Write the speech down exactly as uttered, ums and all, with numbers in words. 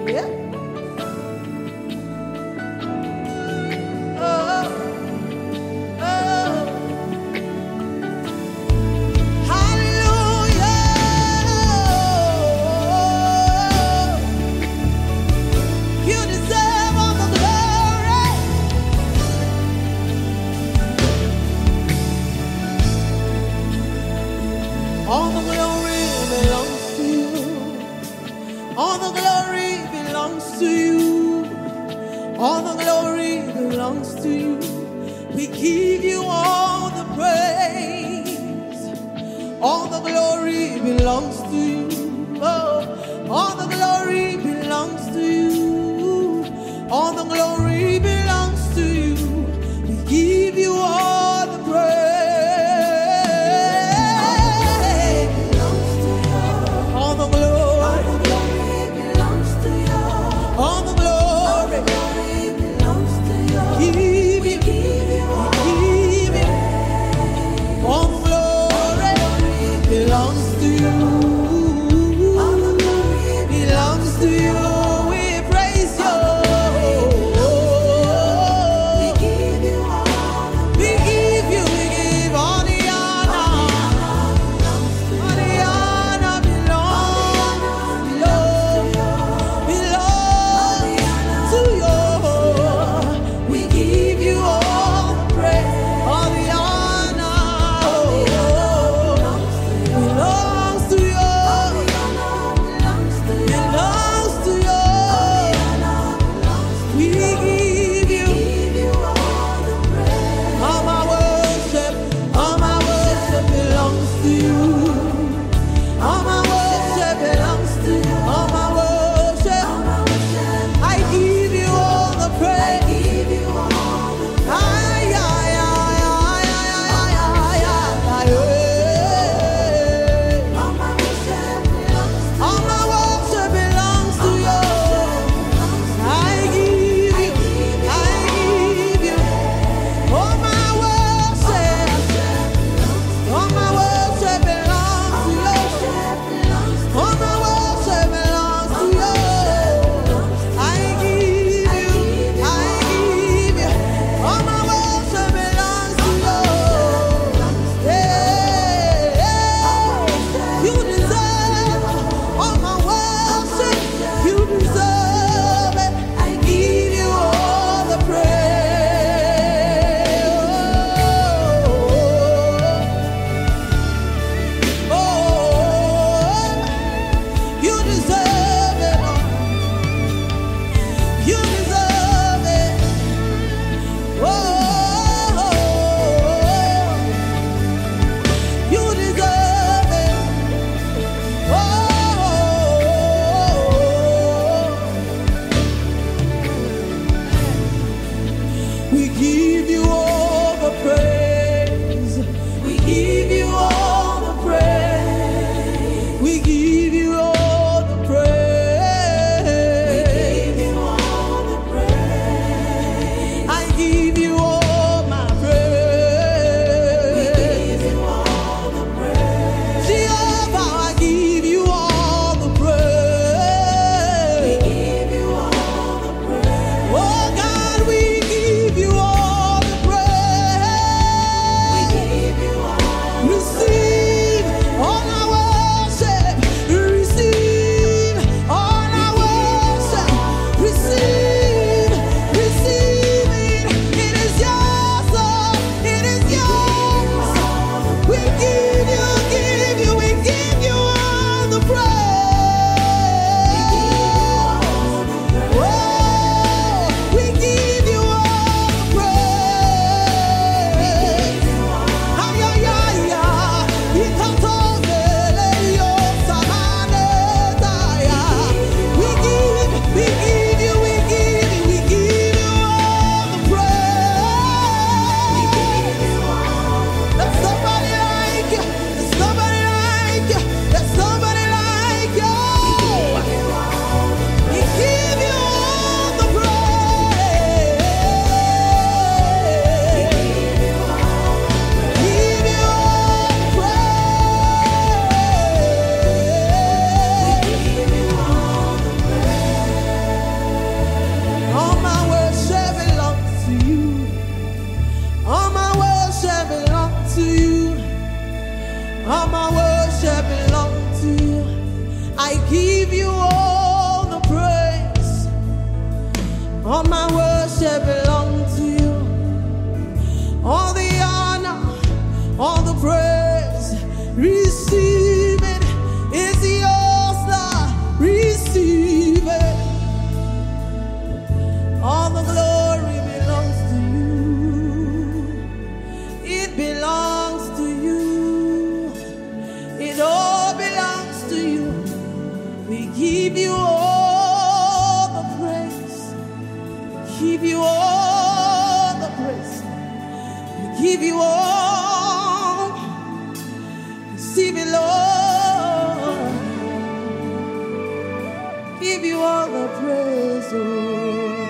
Yeah. Oh, oh. Hallelujah. You deserve all the glory. All the glory belongs to you. All the glory belongs to you. All the glory belongs to you. We give you all the praise. All the glory belongs to you. Oh, all the glory belongs to you. All the glory belongs to you. We give you all the praise. All the glory. All the glory. Give you. We give you. All the glory belongs to you. Belongs to you. We praise you. All my worship belongs to you. I give you all the praise. All my worship belongs to you. All the honor, all the praise. Receive it. It's yours, Lord. Receive it. All the glory belongs to you. It belongs to you. It all belongs to you. We give you all the praise. We give you all the praise. We give you all. Receive it, Lord. Give you all the praise, oh.